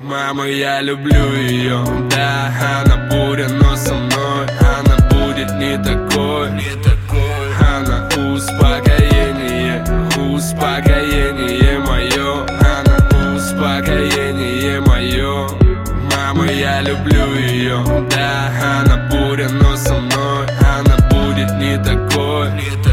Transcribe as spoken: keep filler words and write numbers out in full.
Мама, я люблю ее, да, она буря, но со мной она будет не такой, не такой. Она успокоение, успокоение мое, она успокоение мое. Мама, я люблю ее, да, она буря, но со мной она будет не такой, не такой.